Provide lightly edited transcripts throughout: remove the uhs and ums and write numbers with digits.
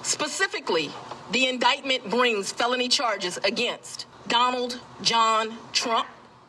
Specifically, the indictment brings felony charges against Donald John Trump.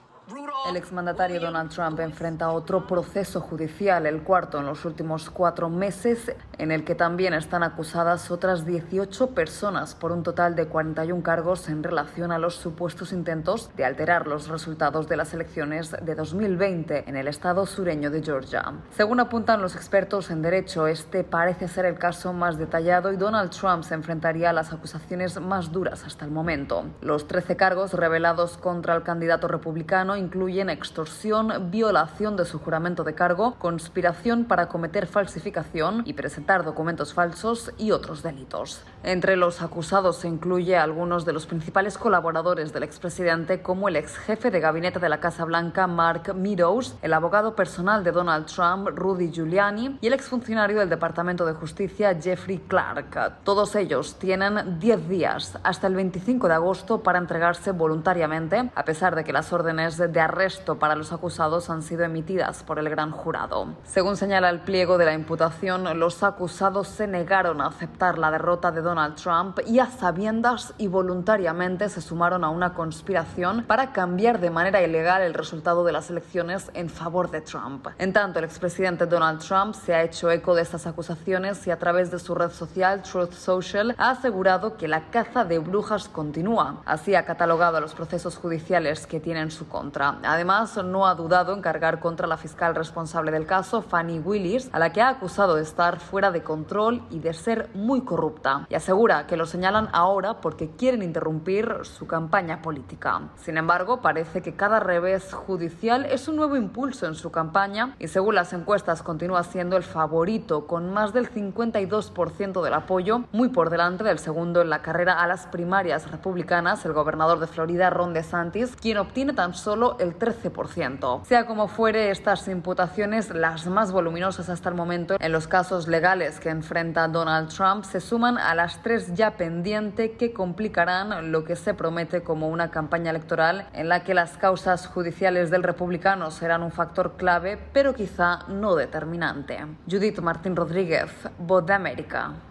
El exmandatario Donald Trump enfrenta otro proceso judicial, el cuarto en los últimos 4 meses, en el que también están acusadas otras 18 personas por un total de 41 cargos en relación a los supuestos intentos de alterar los resultados de las elecciones de 2020 en el estado sureño de Georgia. Según apuntan los expertos en derecho, este parece ser el caso más detallado y Donald Trump se enfrentaría a las acusaciones más duras hasta el momento. Los 13 cargos revelados contra el candidato republicano incluyen extorsión, violación de su juramento de cargo, conspiración para cometer falsificación y presentar documentos falsos y otros delitos. Entre los acusados se incluye a algunos de los principales colaboradores del expresidente, como el ex jefe de gabinete de la Casa Blanca, Mark Meadows, el abogado personal de Donald Trump, Rudy Giuliani, y el exfuncionario del Departamento de Justicia, Jeffrey Clark. Todos ellos tienen 10 días hasta el 25 de agosto para entregarse voluntariamente, a pesar de que las órdenes de arresto para los acusados han sido emitidas por el gran jurado. Según señala el pliego de la imputación, los acusados se negaron a aceptar la derrota de Donald Trump y a sabiendas y voluntariamente se sumaron a una conspiración para cambiar de manera ilegal el resultado de las elecciones en favor de Trump. En tanto, el expresidente Donald Trump se ha hecho eco de estas acusaciones y a través de su red social Truth Social ha asegurado que la caza de brujas continúa. Así ha catalogado a los procesos judiciales que tiene en su contra. Además, no ha dudado en cargar contra la fiscal responsable del caso, Fani Willis, a la que ha acusado de estar fuera de control y de ser muy corrupta, y asegura que lo señalan ahora porque quieren interrumpir su campaña política. Sin embargo, parece que cada revés judicial es un nuevo impulso en su campaña y, según las encuestas, continúa siendo el favorito con más del 52% del apoyo, muy por delante del segundo en la carrera a las primarias republicanas, el gobernador de Florida, Ron DeSantis, quien obtiene tan solo el 13%. Sea como fuere, estas imputaciones, las más voluminosas hasta el momento en los casos legales que enfrenta Donald Trump, se suman a las 3 ya pendientes que complicarán lo que se promete como una campaña electoral en la que las causas judiciales del republicano serán un factor clave, pero quizá no determinante. Judith Martín Rodríguez, Voz de América.